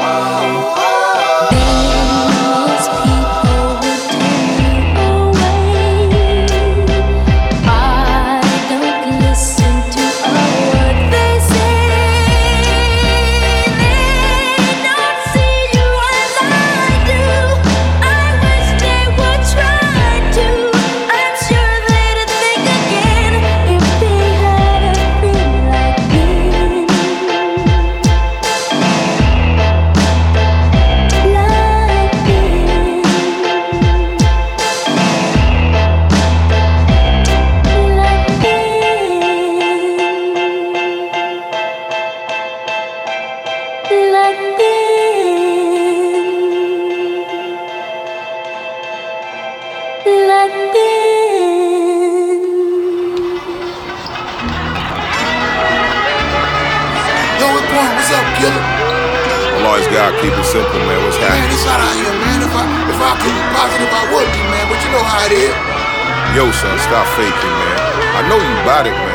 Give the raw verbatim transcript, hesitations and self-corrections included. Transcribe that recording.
What's up, killer? Well, always gotta keep it simple, man. What's happening? Man, it's hot out here, man. If I if I keep it positive, I would be, man. But you know how it is. Yo, son, stop faking, man. I know you about it, man.